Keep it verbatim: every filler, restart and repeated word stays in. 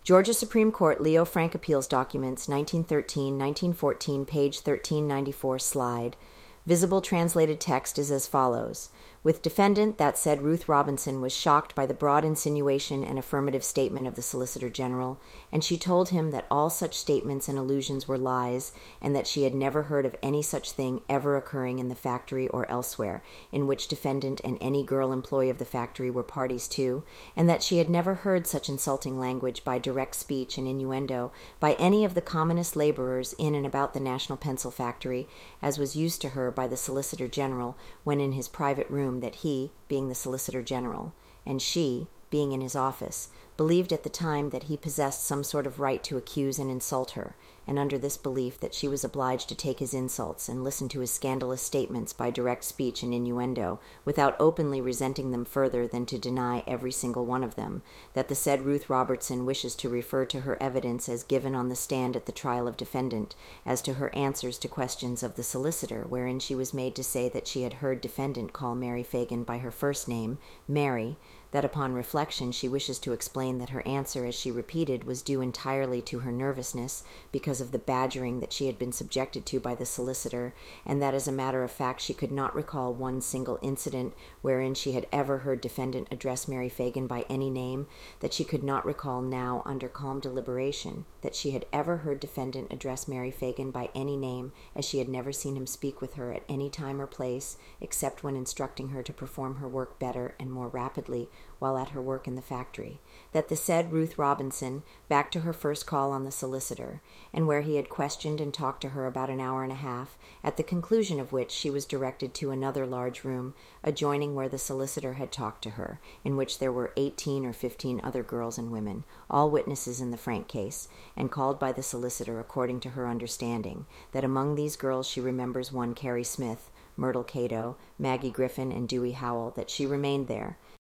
Georgia Supreme Court Leo Frank Appeals Documents, nineteen thirteen, nineteen fourteen, page thirteen ninety-four, slide. Visible translated text is as follows. With defendant, that said Ruth Robinson was shocked by the broad insinuation and affirmative statement of the Solicitor General, and she told him that all such statements and allusions were lies, and that she had never heard of any such thing ever occurring in the factory or elsewhere, in which defendant and any girl employee of the factory were parties to, and that she had never heard such insulting language by direct speech and innuendo by any of the commonest laborers in and about the National Pencil Factory, as was used to her by the Solicitor General when in his private room, that he, being the Solicitor General, and she, being in his office, believed at the time that he possessed some sort of right to accuse and insult her, and under this belief that she was obliged to take his insults and listen to his scandalous statements by direct speech and innuendo, without openly resenting them further than to deny every single one of them, that the said Ruth Robertson wishes to refer to her evidence as given on the stand at the trial of defendant, as to her answers to questions of the solicitor, wherein she was made to say that she had heard defendant call Mary Fagan by her first name, Mary, that upon reflection she wishes to explain that her answer, as she repeated, was due entirely to her nervousness, because of the badgering that she had been subjected to by the solicitor, and that as a matter of fact she could not recall one single incident wherein she had ever heard defendant address Mary Fagan by any name, that she could not recall now under calm deliberation that she had ever heard defendant address Mary Fagan by any name, as she had never seen him speak with her at any time or place, except when instructing her to perform her work better and more rapidly while at her work in the factory, that the said Ruth Robinson, back to her first call on the solicitor, and where he had questioned and talked to her about an hour and a half, at the conclusion of which she was directed to another large room, adjoining where the solicitor had talked to her, in which there were eighteen or fifteen other girls and women, all witnesses in the Frank case, and called by the solicitor according to her understanding, that among these girls she remembers one Carrie Smith, Myrtle Cato, Maggie Griffin, and Dewey Howell, that she remained there,